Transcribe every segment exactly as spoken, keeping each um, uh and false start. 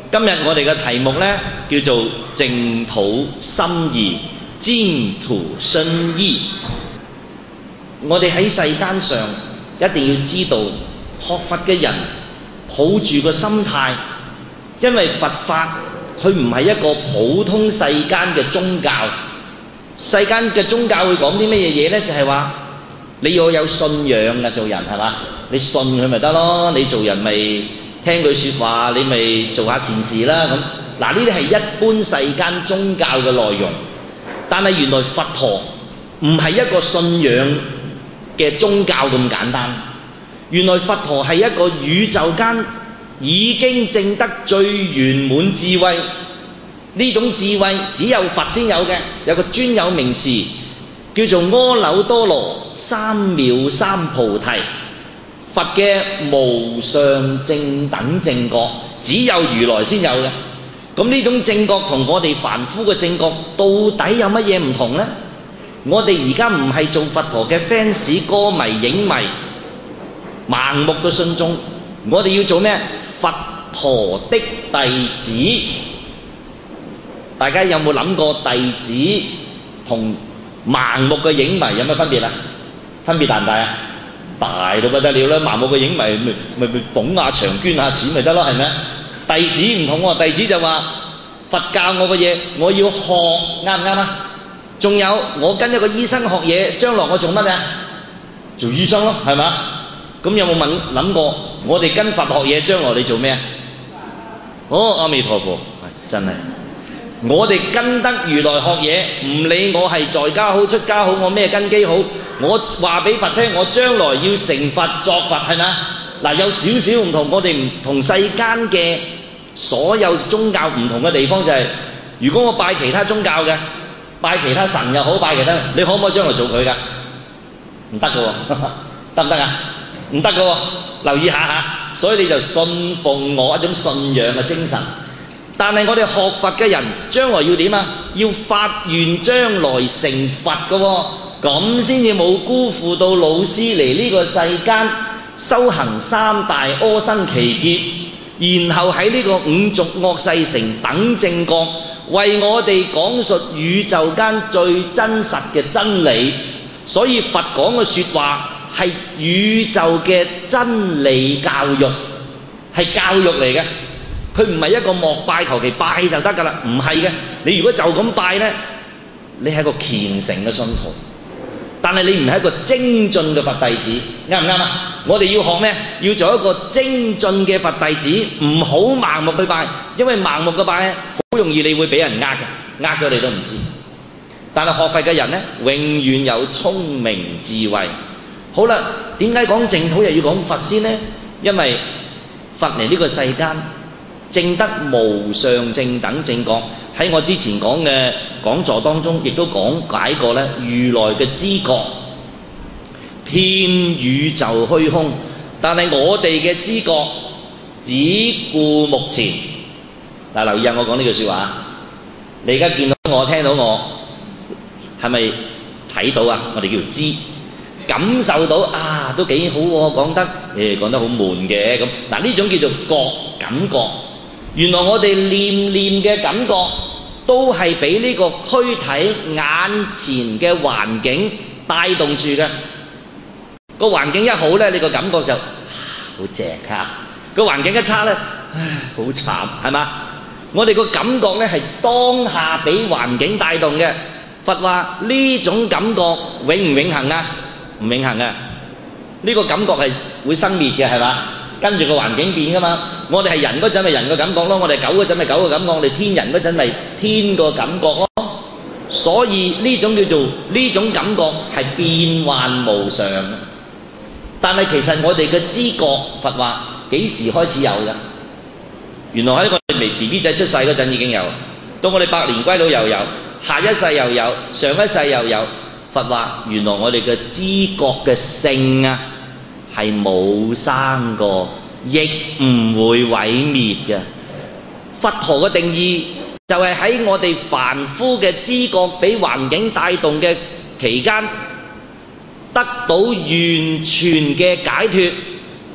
今日我哋嘅題目呢，叫做淨土心義，淨土身義。我哋喺世間上一定要知道，學佛嘅人抱住個心態，因為佛法佢唔係一個普通世間嘅宗教。世間嘅宗教會講啲乜嘢嘢呢？就係話你要有信仰嘅做人係嘛？你信佢咪得咯？你做人咪聽句説話，你咪做下善事啦咁。嗱，呢啲係一般世間宗教嘅內容，但係原來佛陀唔係一個信仰嘅宗教咁簡單。原來佛陀係一個宇宙間已經證得最圓滿智慧，呢種智慧只有佛先有嘅，有個專有名詞叫做阿耨多羅三藐三菩提。佛嘅無上正等正覺只有如來先有嘅。咁呢種正覺同我哋凡夫嘅正覺到底有乜嘢唔同呢？我哋而家唔係做佛陀嘅 fans、歌迷、影迷、盲目嘅信眾，我哋要做咩？佛陀的弟子。大家有冇諗過弟子同盲目嘅影迷有咩分別啊？分別大唔大啊？大到不得了啦！盲目嘅影迷咪咪咪捧下場捐下錢咪得咯，係咪？弟子唔同喎，弟子就話佛教我嘅嘢，我要學，啱唔啱啊？仲有我跟一個醫生學嘢，將來我做乜啊？做醫生咯，係嘛？咁有冇問諗過我哋跟佛學嘢，將來你做咩啊？哦，阿彌陀佛，真係我哋跟得如來學嘢，唔理我係在家好出家好，我咩根基好，我話俾佛聽，我將來要成佛作佛，係咪？嗱，有少少唔同，我哋唔同世間嘅所有宗教唔同嘅地方就係，如果我拜其他宗教嘅，拜其他神又好，拜其他，你可唔可以將來做佢㗎？唔得㗎喎，得唔得啊？唔得㗎喎，留意下嚇。所以你就信奉我一種信仰嘅精神。但係我哋學佛嘅人，將來要點啊？要發願將來成佛㗎喎，咁先至冇辜負到老師嚟呢個世間修行三大阿僧祇劫，然後喺呢個五濁惡世成等正覺，為我哋講述宇宙間最真實嘅真理。所以佛講嘅説話係宇宙嘅真理教育，係教育嚟嘅。佢唔係一個膜拜求其拜就得㗎啦，唔係嘅。你如果就咁拜呢，你係一個虔誠嘅信徒，但係你唔係一個精進嘅佛弟子，啱唔啱啊？我哋要學咩？要做一個精進嘅佛弟子，唔好盲目去拜，因為盲目嘅拜呢，好容易你會俾人呃嘅，呃咗你都唔知。但係學佛嘅人呢，永遠有聰明智慧。好啦，點解講淨土又要講佛先呢？因為佛嚟呢個世間證得無上正等正覺，喺我之前講嘅講座當中，亦都講解過咧。如來嘅知覺遍宇宙虛空，但係我哋嘅知覺只顧目前。嗱，留意下我講呢句説話，你而家見到我，聽到我，係咪睇到啊？我哋叫知，感受到啊，都幾好喎，講得誒講得好悶嘅咁。嗱，呢種叫做覺，感覺。原來我哋念念嘅感覺都係俾呢個軀體眼前嘅環境帶動住嘅。個環境一好呢，你個感覺就好正嚇；個環境一差呢，唉，好慘，係嘛？我哋個感覺呢係當下俾環境帶動嘅。佛話呢種感覺永唔永恆啊？唔永恆嘅。呢個感覺係會生滅嘅，係嘛？跟住個環境變噶嘛。我哋係人嗰陣咪人個感覺咯，我哋狗嗰陣咪狗個感覺，我哋天人嗰陣咪天個感覺咯。所以呢種叫做呢種感覺係變幻無常。但係其實我哋嘅知覺，佛話幾時開始有嘅？原來喺我哋微 B B 仔出世嗰陣已經有，到我哋百年歸老又有，下一世又有，上一世又有。佛話原來我哋嘅知覺嘅性啊，係冇生過，亦唔會毀滅嘅。佛陀嘅定義就係喺我哋凡夫嘅知覺俾環境帶動嘅期間，得到完全嘅解脫，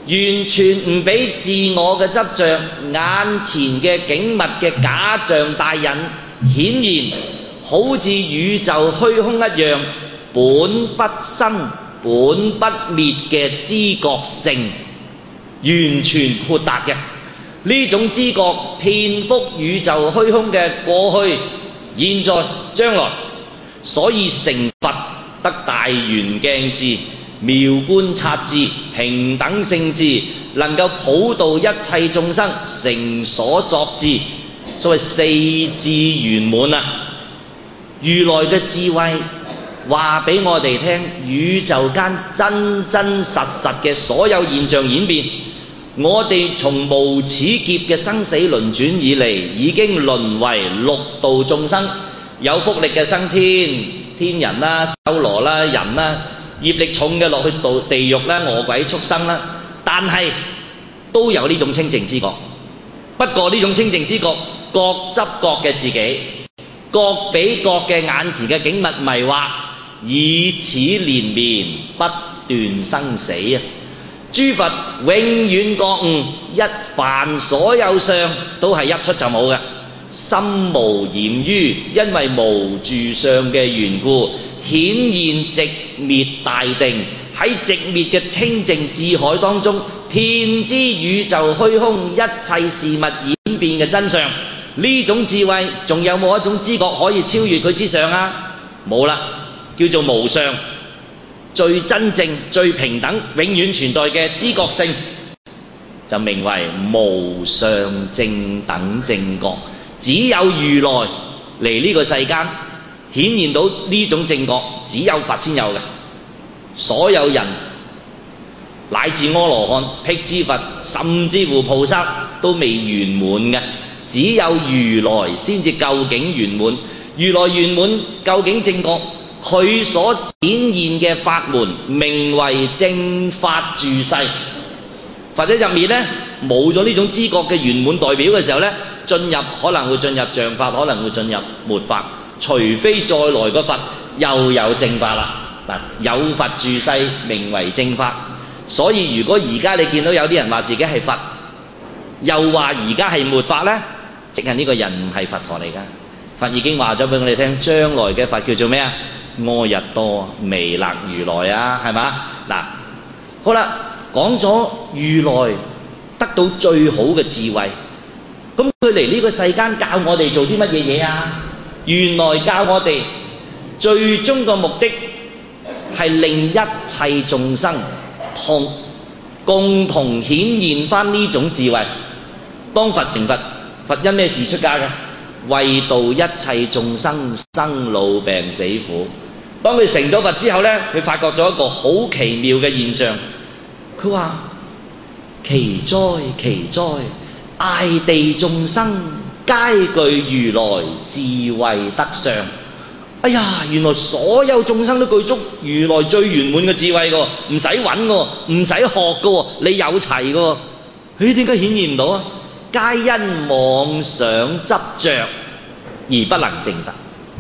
完全唔俾自我嘅執着，眼前嘅景物嘅假象帶引，顯然好似宇宙虛空一樣，本不生本不滅嘅知覺性，完全豁達嘅呢種知覺，遍覆宇宙虛空嘅過去、現在、將來，所以成佛得大圓鏡智、妙觀察智、平等性智，能夠普渡一切眾生，成所作智，所謂四智圓滿啊！如來嘅智慧話俾我哋聽，宇宙間真真實實嘅所有現象演變，我哋從無始劫嘅生死輪轉以嚟，已經淪為六道眾生，有福力嘅生天天人啦、修羅啦、人啦，業力重嘅落去道地獄啦、餓鬼畜生啦，但係都有呢種清淨知覺。不過呢種清淨知覺，各執各嘅自己，各俾各嘅眼前嘅景物迷惑，以此連綿不斷生死啊！諸佛永遠覺悟，一凡所有相都係一出就冇嘅，心無染於，因為無住相嘅緣故，顯現寂滅大定，喺寂滅嘅清淨智海當中，遍知宇宙虛空一切事物演變嘅真相。呢種智慧仲有冇一種知覺可以超越佢之上啊？冇啦，叫做無上，最真正、最平等、永遠存在嘅知覺性，就名為無上正等正覺。只有如來嚟呢個世間顯現到呢種正覺，只有佛先有嘅。所有人乃至阿羅漢、辟支佛，甚至乎菩薩都未圓滿嘅，只有如來先至究竟圓滿。如來圓滿究竟正覺，佢所展現嘅法門名為正法住世。或者入面呢，冇咗呢種知覺嘅圓滿代表嘅時候呢，進入可能會進入像法，可能會進入末法，除非再來個佛又有正法啦。嗱，有佛住世名為正法。所以如果而家你見到有啲人話自己係佛，又話而家係末法呢，即係呢個人唔係佛陀嚟㗎。佛已經話咗俾我哋聽，將來嘅佛叫做咩啊？阿逸多彌勒如來啊，係嘛？嗱，好啦，講咗如來得到最好嘅智慧，咁佢嚟呢個世間教我哋做啲乜嘢嘢啊？原來教我哋最終個目的係令一切眾生同共同顯現翻呢種智慧。當佛成佛，佛因咩事出家嘅？為度一切眾生生老病死苦。當佢成咗佛之後呢，佢發覺咗一個好奇妙嘅現象。佢話：奇哉奇哉，大地眾生皆具如來智慧德相。哎呀，原來所有眾生都具足如來最圓滿嘅智慧㗎，唔使揾㗎，唔使學㗎，你有齊㗎。佢點解顯現唔到啊？皆因妄想執着而不能證得，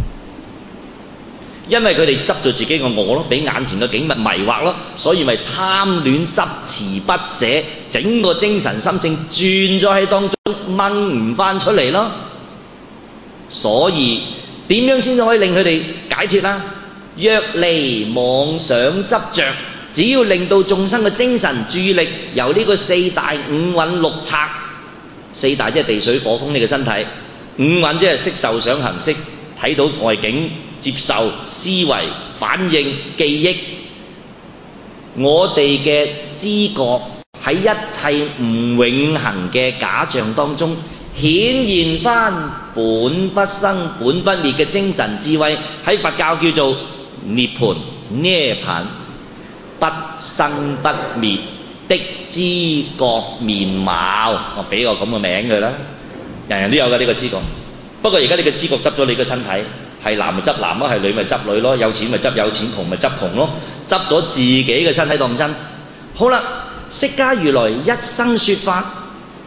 因為佢哋執住自己個我咯，俾眼前嘅景物迷惑咯，所以咪貪戀執持不捨，整個精神心性轉咗喺當中，掹唔翻出嚟咯。所以點樣先至可以令佢哋解脫啦？若離妄想執着，只要令到眾生嘅精神注意力由呢個四大五蘊六賊，四大即係地水火風呢個身體，五蘊即係色受想行識，睇到外境、接受、思維、反應、記憶。我哋嘅知覺喺一切唔永恆嘅假象當中顯現翻本不生本不滅嘅精神智慧，喺佛教叫做涅槃、涅槃，不生不滅的知覺面貌。我俾個咁嘅名佢啦，人人都有嘅呢個知覺。不過而家呢個知覺執咗你個身體，係男咪執男咯，係女咪執女咯，有錢咪執有錢，窮咪執窮咯，執咗自己嘅身體當真。好啦，釋迦如來一生說法，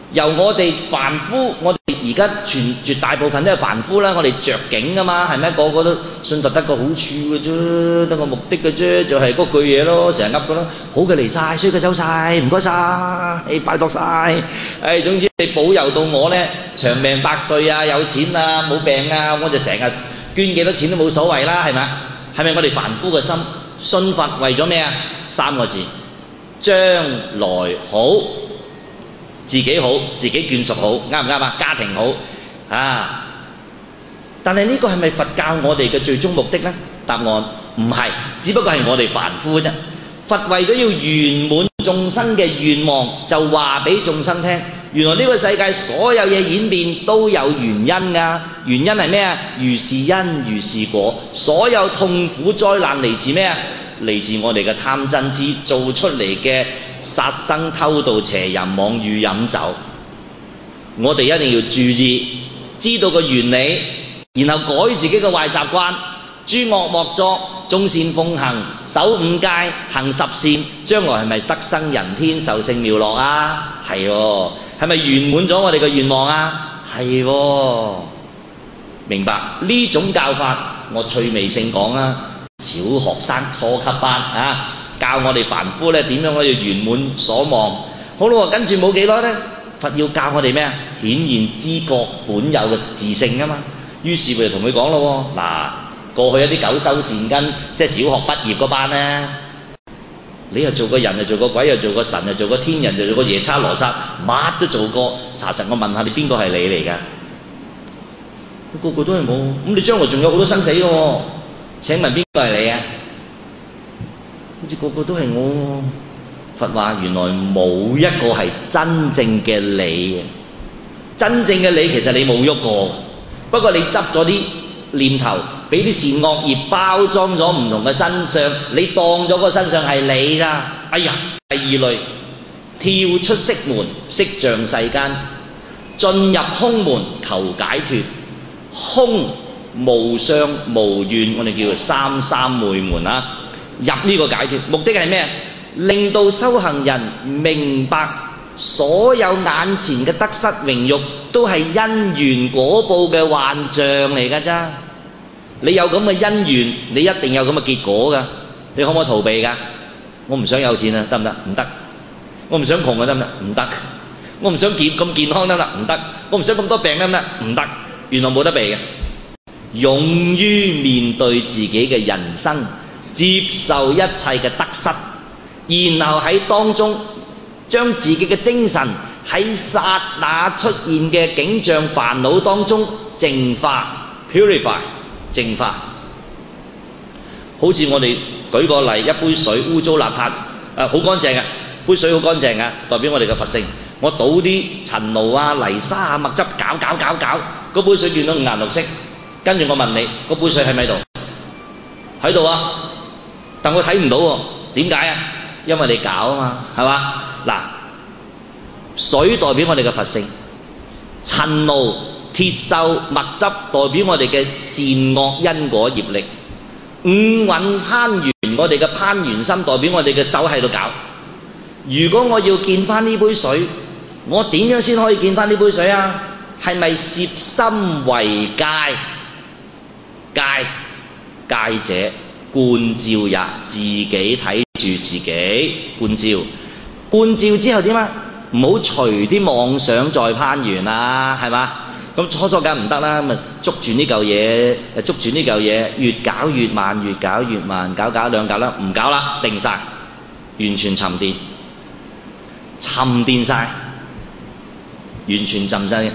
由我哋凡夫，我哋而家全絕大部分都係凡夫啦，我哋着境噶嘛，係咪？個個都信佛得個好處嘅啫，得個目的嘅啫，就係嗰句嘢咯，成日噏嘅咯，好嘅嚟晒，衰嘅走晒，唔該晒，誒拜託晒，誒總之你保佑到我咧長命百歲啊，有錢啊，冇病啊，我就成日捐幾多錢都冇所謂啦，係咪？係咪我哋凡夫嘅心？信佛為咗咩啊？三個字：將來好。自己好，自己眷屬好，啱唔啱啊？家庭好啊！但係呢個係咪佛教我哋嘅最終目的呢？答案唔係，只不過係我哋凡夫啫。佛為咗要圓滿眾生嘅願望，就話俾眾生聽，原來呢個世界所有嘢演變都有原因㗎。原因係咩啊？如是因，如是果。所有痛苦災難嚟自咩啊？嚟自我哋嘅貪嗔痴做出嚟嘅殺生偷盜邪淫妄語飲酒。我哋一定要注意，知道個原理，然後改自己嘅壞習慣，諸惡莫作，眾善奉行，守五戒，行十善，將來係咪得生人天，受勝妙樂啊？係喎，係咪圓滿咗我哋嘅願望啊？係喎，明白呢種教法，我趣味性講啊。小學生初級班啊，教我哋凡夫咧點樣可以圓滿所望。好咯，跟住冇幾耐咧，佛要教我哋咩啊？顯現知覺本有嘅自性啊嘛。於是佢就同佢講咯，嗱，過去一啲九修善根，即係小學畢業嗰班咧，你又做個人，又做個鬼，又做個神，又做個天人，又做個夜叉羅剎，乜都做過。查實我問下你，邊個係你嚟㗎？個個都係我。咁你將來仲有好多生死嘅喎。請問邊個係你啊？好似個個都係我。佛話原來冇一個係真正嘅你。真正嘅你其實你冇喐過，不過你執咗啲念頭，俾啲善惡業包裝咗唔同嘅身上，你當咗個身上係你㗎。哎呀，第二類跳出色門，色像世間，進入空門求解脫，空無相無願，我哋叫做三三昧門啊！入呢個解脫，目的係咩？令到修行人明白，所有眼前嘅得失榮辱都係因緣果報嘅幻象嚟㗎咋。你有咁嘅因緣，你一定有咁嘅結果㗎。你可唔可以逃避㗎？我唔想有錢啊，得唔得？唔得。我唔想窮啊，得唔得？唔得。我唔想健咁健康得唔得？唔得。我唔想咁多病得唔得？唔得。原來冇得避嘅。勇於面對自己嘅人生，接受一切嘅得失，然後喺當中將自己嘅精神喺剎那出現嘅景象煩惱當中淨化 purify 淨化。好似我哋舉個例，一杯水污糟邋遢，誒好乾淨嘅杯水好乾淨嘅，代表我哋嘅佛性。我倒啲塵勞啊、泥沙啊、墨汁搞搞搞搞，嗰杯水見到五顏六色。跟住我問你，嗰杯水喺咪度？喺度啊，但我睇唔到喎。點解啊？因為你搞啊嘛，係嘛？嗱，水代表我哋嘅佛性，塵勞、鐵鏽、墨汁代表我哋嘅善惡因果業力，五蘊攀緣，我哋嘅攀緣心代表我哋嘅手喺度搞。如果我要見翻呢杯水，我點樣先可以見翻呢杯水啊？係咪攝心為戒？戒戒者觀照也，自己睇住自己觀照，觀照之後點啊？唔好隨啲妄想再攀緣啦，係嘛？咁初初梗唔得啦，咪捉住呢嚿嘢，捉住呢嚿嘢，越搞越慢，越搞越慢，搞搞兩搞啦，唔搞啦，定晒，完全沉澱，沉澱晒，完全浸晒。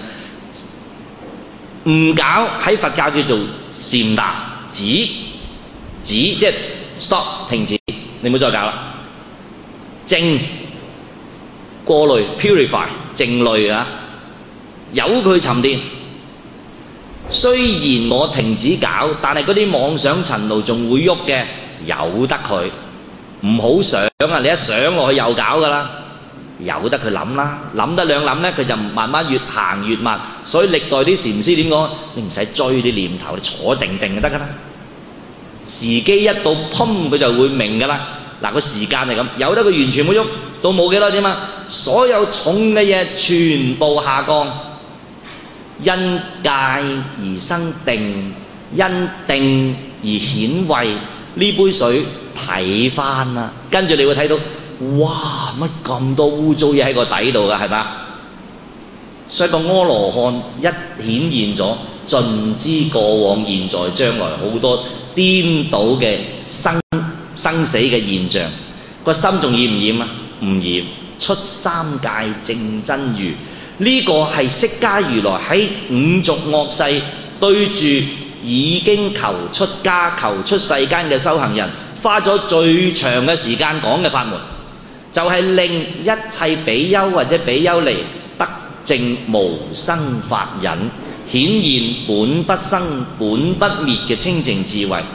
唔搞喺佛教叫做禪達，止止即係 stop 停止，你唔好再搞啦。淨過濾 purify 淨濾啊，由佢沉澱。雖然我停止搞，但係嗰啲妄想塵勞仲會喐嘅，由得佢，唔好想啊！你一想落去又搞噶啦。由得佢諗啦，諗得兩諗咧，佢就慢慢越行越慢。所以歷代啲禪師點講？你唔使追啲念頭，你坐定定就得噶啦。時機一到，砰佢就會明噶啦。嗱，個時間係咁，由得佢完全冇喐，到冇幾耐點啊？ 所有重嘅嘢全部下降，因戒而生定，因定而顯慧。呢杯水睇返啦，跟住你會睇到，哇！乜咁多污糟嘢喺個底度㗎，係嘛？所以個阿羅漢一顯現咗，盡知過往、現在、將來好多顛倒嘅生生死嘅現象。個心仲染唔染啊？唔染。出三界正真如，呢、這個係釋迦如來喺五濁惡世對住已經求出家、求出世間嘅修行人，花咗最長嘅時間講嘅法門，就係、是、令一切比丘或者比丘尼得證無生法忍，顯現本不生本不滅嘅清淨智慧。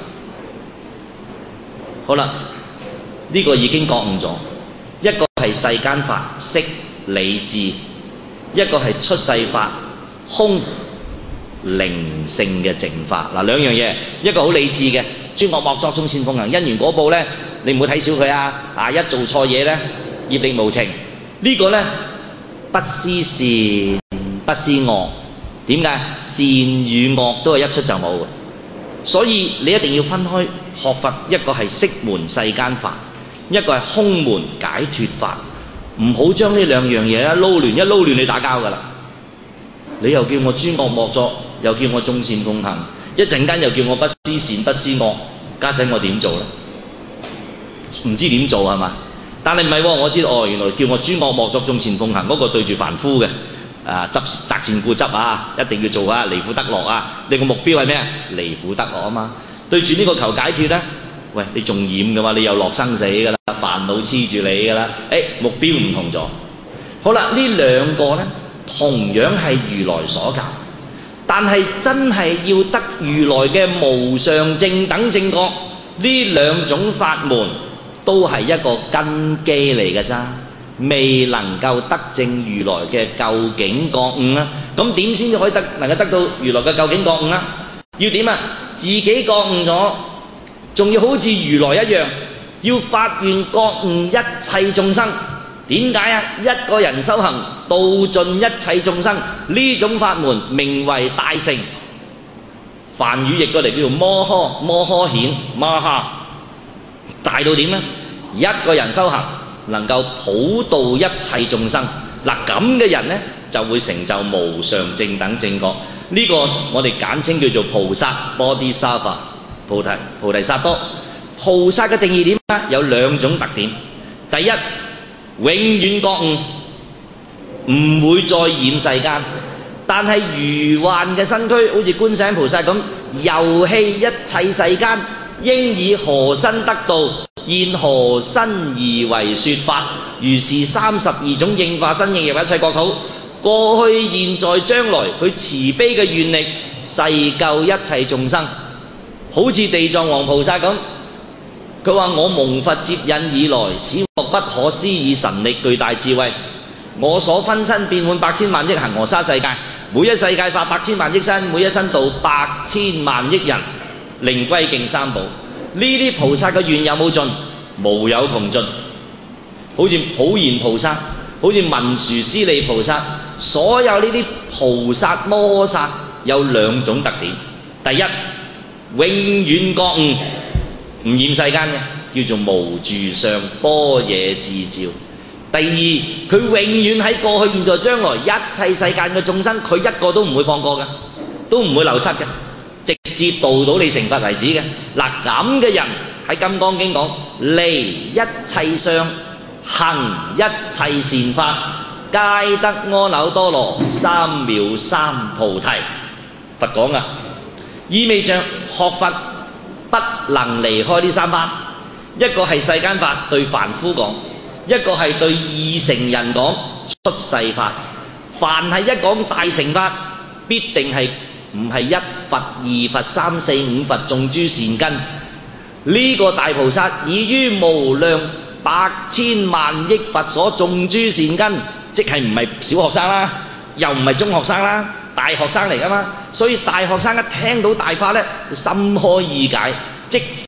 好啦，呢、這個已經覺悟咗。一個係世間法識理智，一個係出世法空靈性嘅淨化。嗱，兩樣嘢，一個好理智嘅諸惡莫作眾善奉行，因緣果報咧，你唔好睇小佢啊！啊，一做錯嘢咧，業力無情。這個、呢個咧不思善不思惡，點解？善與惡都係一出就冇嘅，所以你一定要分開學佛，一個係釋門世間法，一個係空門解脫法，唔好將呢兩樣嘢咧撈亂，一撈亂你打交噶啦！你又叫我諸惡莫作，又叫我眾善奉行，一陣間又叫我不思善不思惡，家陣我點做咧？唔知點做係嘛？但係唔係喎，我知道哦，原來叫我諸惡莫作眾善奉行嗰、那個對住凡夫嘅，啊執擇善固執啊，一定要做啊，離苦得樂啊！你個目標係咩啊？離苦得樂啊嘛！對住呢個求解脫咧。喂，你仲染嘅話，你又落生死嘅啦，煩惱黐住你嘅啦。誒，目標唔同咗。好啦，呢兩個咧，同樣係如來所教，但係真係要得如來嘅無上正等正覺，呢兩種法門都係一個根基嚟嘅咋，未能夠得證如來嘅究竟覺悟啊。咁點先至可以得能夠得到如來嘅究竟覺悟啊？要點啊？自己覺悟咗。仲要好似如來一樣，要發願覺悟一切眾生。點解啊？一個人修行度盡一切眾生，呢種法門名為大乘。梵語譯過嚟叫做摩訶，摩訶顯摩訶，大到點呢？一個人修行能夠普度一切眾生，嗱咁嘅人呢，就會成就無上正等正覺。呢、這個我哋簡稱叫做菩薩波啲沙法。菩提菩提薩埵，菩薩嘅定義點啊？有兩種特點。第一，永遠覺悟，唔會再染世間。但係如幻嘅身軀，好似觀世音菩薩咁，遊戲一切世間，應以何身得道？現何身而為說法？如是三十二種應化身應入一切國土，過去、現在、將來，佢慈悲嘅願力，誓救一切眾生。好似地藏王菩薩咁，佢話我蒙佛接引以來，使獲不可思議神力巨大智慧。我所分身變換百千萬億恒河沙世界，每一世界化百千萬億身，每一身度百千萬億人，令歸敬三寶。呢啲菩薩嘅願有冇盡？無有窮盡。好似普賢菩薩，好似文殊師利菩薩，所有呢啲菩薩摩薩有兩種特點。第一，永遠覺悟，唔染世間嘅，叫做無住相般若智照。第二，佢永遠喺過去、現在、將來一切世間嘅眾生，佢一個都唔會放過嘅，都唔會流失嘅，直至度到你成佛為止嘅。嗱，咁嘅人喺《金剛經》講，離一切相，行一切善法，皆得阿耨多羅三藐三菩提。佛講噶。意味着學佛不能離開呢三法，一個係世間法對凡夫講，一個係對二乘人講出世法。凡係一講大乘法，必定係唔係一佛二佛三四五佛種諸善根。呢、這個大菩薩已於無量百千萬億佛所種諸善根，即係唔係小學生啦，又唔係中學生啦，大學生嚟噶嘛。所以大學生一聽到大法咧，心開意解，即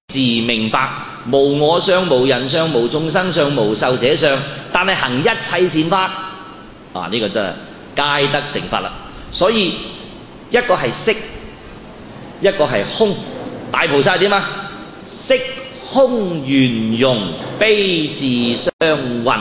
時明白無我相、無人相、無眾生相、無壽者相，但係行一切善法，啊呢、這個真係皆得成佛啦。所以一個係色，一個係空。大菩薩係點啊？色空圓融，悲智相混，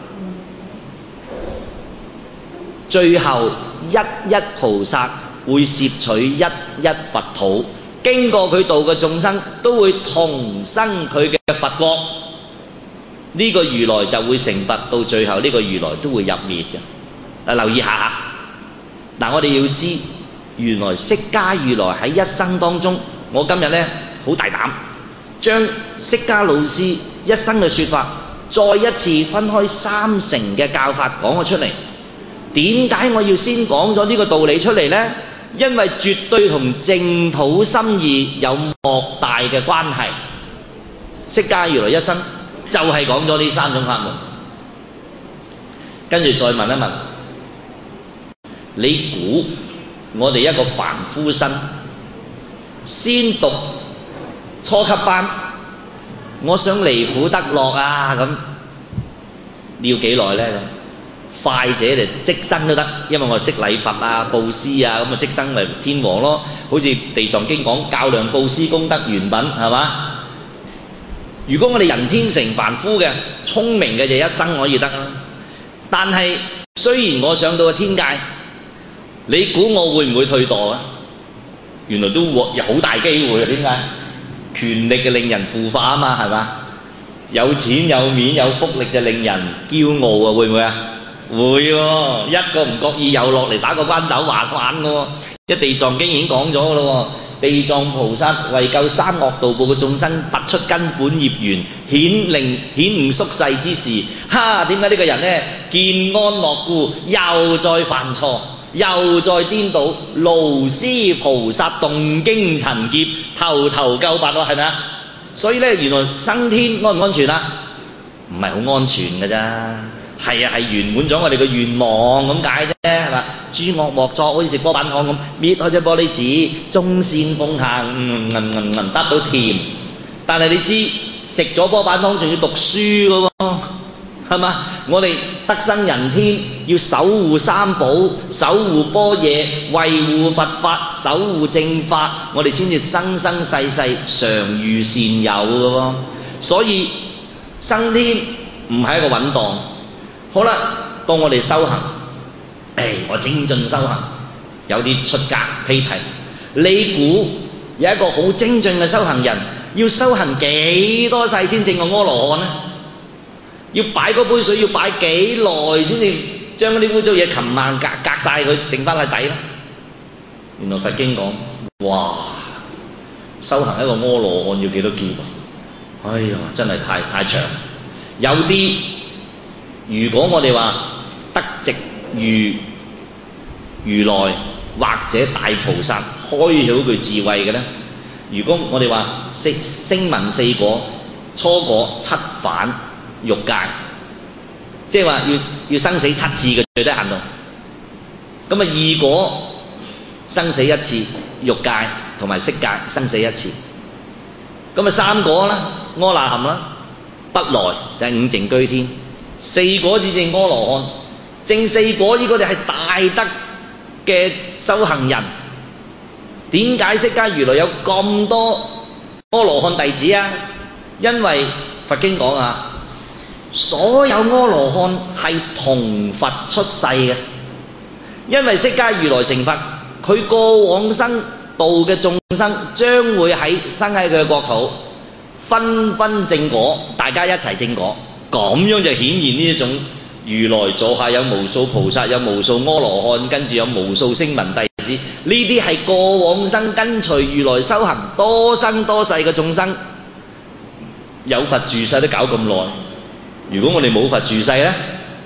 最後一一菩薩會攝取一一佛土，經過佢度嘅眾生都會同生佢嘅佛國，呢、這個如來就會成佛，到最後呢個如來都會入滅嘅。啊，留意下嚇，嗱我哋要知原來釋迦如來喺一生當中，我今日呢好大膽，將釋迦老師一生嘅說法再一次分開三成嘅教法講咗出嚟。點解我要先講咗呢個道理出嚟呢？因為絕對同淨土心意有莫大嘅關係。釋迦如來一生就係講咗呢三種法門。跟住再問一問，你估我哋一個凡夫身先讀初級班，我想離苦得樂啊，咁要幾耐呢？快者就即生都得，因為我哋識禮佛啊、布施啊，咁啊即生咪天王咯。好似地藏經講較量布施功德圓品，係嘛？如果我哋人天成凡夫嘅聰明嘅就一生可以得啦。但係雖然我上到個天界，你估我會唔會退墮啊？原來都有好大機會啊！點解？權力嘅令人腐化啊嘛，係嘛？有錢有面有福力就令人驕傲啊，會唔會啊？會喎、哦，一個唔覺意又落嚟打個關斗話玩嘅喎。一地藏經已經講咗嘅咯喎，地藏菩薩為救三惡道報嘅眾生，拔出根本業緣，顯令顯悟宿世之事。哈！點解呢個人呢見安樂故，又再犯錯，又再顛倒，勞師菩薩動經塵劫，頭頭救拔喎，係咪啊？所以呢，原來生天安唔安全啊？唔係好安全嘅咋。係啊，係圓滿咗我哋嘅願望咁解啫，係嘛？諸惡莫作，好似食波板糖咁，搣開隻玻璃紙，眾善奉行，嗯嗯嗯嗯，得到甜。但係你知食咗波板糖仲要讀書嘅喎，係嘛？我哋得生人天要守護三寶，守護般若，維護佛法，守護正法，我哋先至生生世世常遇善友嘅喎。所以生天唔係一個穩當。好啦，當我哋修行，誒，我精進修行，有啲出家披提。你估有一個好精進嘅修行人，要修行幾多世先證個阿羅漢呢？要擺嗰杯水要擺幾耐先至將嗰啲污糟嘢冚唪唥隔隔曬佢，剩翻喺底呢？原來佛經講，哇，修行一個阿羅漢要幾多劫啊？哎呀，真係太太長。有啲如果我哋話得直如如來或者大菩薩開曉佢智慧嘅呢，如果我哋話聲聲聞四果，初果七返欲界，即係話要要生死七次嘅最低限度。咁啊二果生死一次，欲界同埋色界生死一次。咁啊三果啦，阿那含啦，不來就係五淨居天。四果至證阿羅漢，證四果呢個就係大德嘅修行人。點解釋迦如來有咁多阿羅漢弟子啊？因為佛經講啊，所有阿羅漢係同佛出世嘅。因為釋迦如來成佛，佢過往生度嘅眾生將會喺生喺佢嘅國土，紛紛證果，大家一齊證果。咁樣就顯現呢一種如來座下有無數菩薩，有無數阿羅漢，跟住有無數聲聞弟子。呢啲係過往生跟隨如來修行多生多世嘅眾生，有佛住世都搞咁耐。如果我哋冇佛住世呢，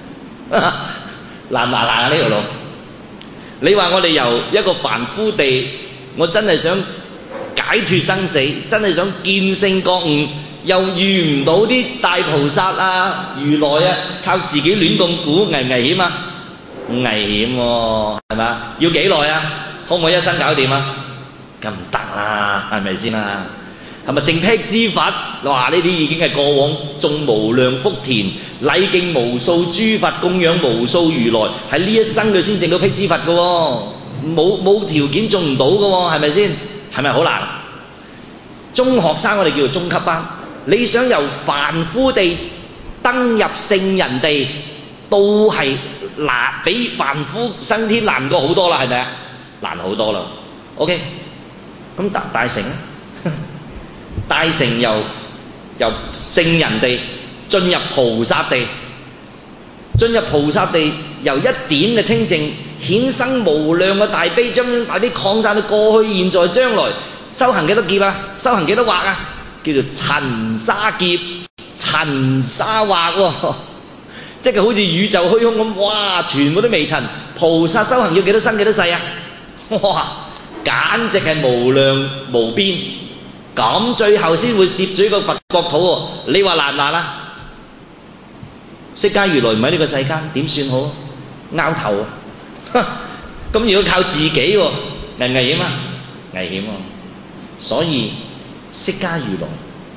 難難難啊呢條路。你話我哋由一個凡夫地，我真係想解脫生死，真係想見性覺悟，又遇唔到啲大菩薩啊、如來啊，靠自己亂咁估，危唔危險啊？危險喎，係嘛？要幾耐啊？可唔可以一生搞掂啊？咁唔得啦，係咪先啊？ 係咪正辟之佛？哇！呢啲已經係過往種無量福田、禮敬無數諸佛、供養無數如來，喺呢一生佢先證到辟之佛嘅喎，冇冇條件種唔到嘅喎，係咪先？係咪好難？中學生我哋叫做中級班，你想由凡夫地登入聖人地，都係難，比凡夫升天難過好多啦，係咪啊？難好多啦。OK， 咁大大乘咧？大乘由由聖人地進入菩薩地，進入菩薩地由一點嘅清淨衍生無量嘅大悲，將大啲擴散到過去、現在、將來。修行幾多劫啊？修行幾多惑啊？叫做塵沙劫、塵沙惑喎，即係好似宇宙虛空咁，哇！全部都微塵。菩薩修行要幾多生幾多世啊？哇！簡直係無量無邊。咁最後先會攝住個佛國土喎，你話難唔難啊？釋迦如來唔喺呢個世間，點算好？拗頭啊！咁如果靠自己喎，危唔危險啊？危險喎！所以釋迦如來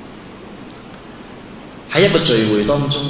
喺一個聚會當中，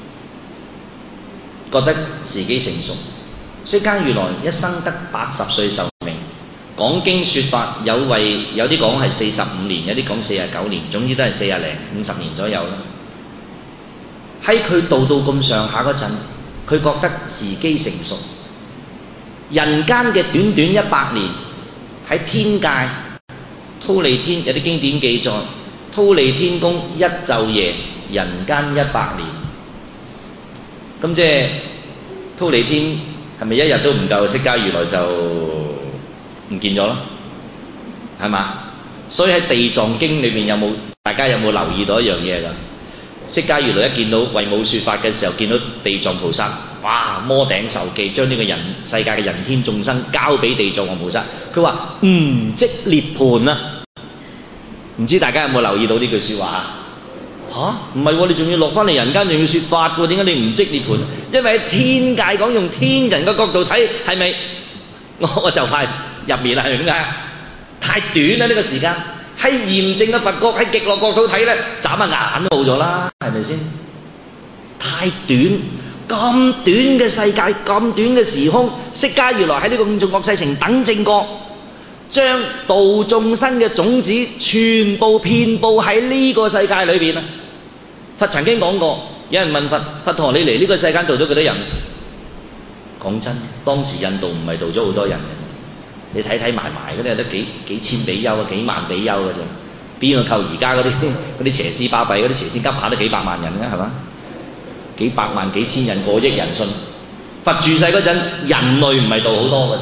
覺得自己成熟。釋迦如來一生得八十歲壽命。講經說法有為有啲講係四十五年，有啲講四十九年，總之都係四廿零五十年左右啦。喺佢到到咁上下嗰陣，佢覺得時機成熟。人間嘅短短一百年，喺天界忉利天有啲經典記載，忉利天宮一晝夜，人間一百年。咁即係忉利天係咪一日都唔夠？釋迦如來就唔見咗咯，係嘛？所以喺地藏經裏面有冇大家有冇留意到一樣嘢㗎？釋迦如來一見到為母說法嘅時候，見到地藏菩薩，哇！摩頂受記，將呢個人世界嘅人天眾生交俾地藏王菩薩，佢話唔即涅槃啊！唔知大家有冇留意到呢句説話啊？嚇，唔係喎，你仲要落翻嚟人間，仲要説法喎？點解你唔即涅槃？因為喺天界講，用天人嘅角度睇，係咪我我就快入面啦？係咪點解？太短啦呢個時間。喺嚴正嘅佛國，喺極樂國度睇咧，眨下眼都冇咗啦，係咪先？太短，咁短嘅世界，咁短嘅時空，釋迦如來喺呢個五濁惡世情等正覺，將度眾生嘅種子全部遍佈喺呢個世界裏邊啊！佛曾經講過，有人問佛：佛陀，你嚟呢個世間度咗幾多人？講真，當時印度唔係度咗好多人嘅。你睇睇埋埋嗰啲有得幾幾千比丘啊，幾萬比丘嘅啫，邊個夠而家嗰啲嗰啲邪師巴閉嗰啲邪仙急下都幾百萬人嘅係嘛？幾百萬幾千人過億人信，佛住世嗰陣人類唔係度好多嘅啫，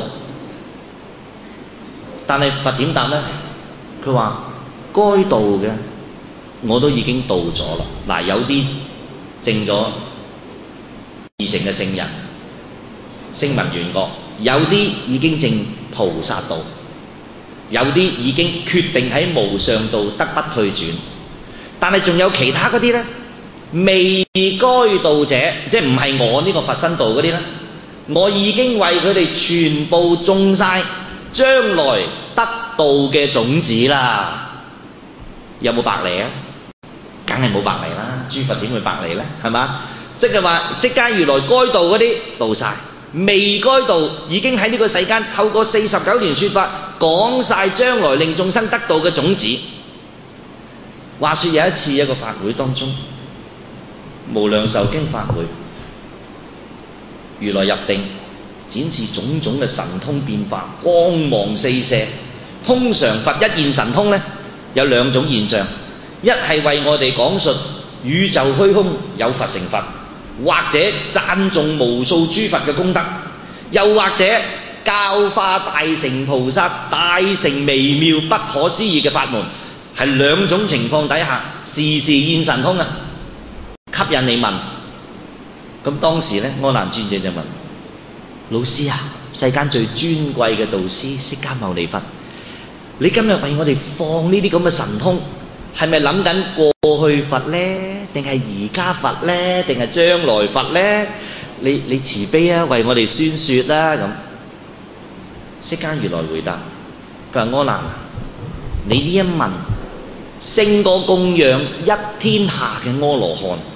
但係佛點答咧？佢話該度嘅我都已經度咗啦。嗱，有啲證咗二乘嘅聖人，聲聞緣覺，有啲已經證菩薩道，有啲已經決定喺無上道得不退轉，但係仲有其他嗰啲咧，未該度者，即係唔係我呢個佛身道嗰啲咧，我已經為佢哋全部種晒將來得道嘅種子啦。有冇白嚟啊？梗係冇白嚟啦，諸佛點會白嚟咧？係嘛？即係話釋迦如來該度嗰啲度晒。未該度已經喺呢個世間透過四十九年說法講晒將來令眾生得道嘅種子。話說有一次一個法會當中，無量壽經法會，如來入定展示種種嘅神通變化，光芒四射。通常佛一現神通呢，有兩種現象，一係為我哋講述宇宙虛空有佛成佛，或者讚頌無數諸佛嘅功德，又或者教化大乘菩薩大乘微妙不可思議嘅法門，係兩種情況底下時時現神通啊，吸引你問。咁當時咧，阿難尊者就問老師啊，世間最尊貴嘅導師釋迦牟尼佛，你今日為我哋放呢啲咁嘅神通，係咪諗緊過去佛呢？定係而家佛呢？定係將來佛呢？你你慈悲啊，為我哋宣説啦咁。釋迦如來回答：佢話阿難，你呢一問勝過供養一天下嘅阿羅漢。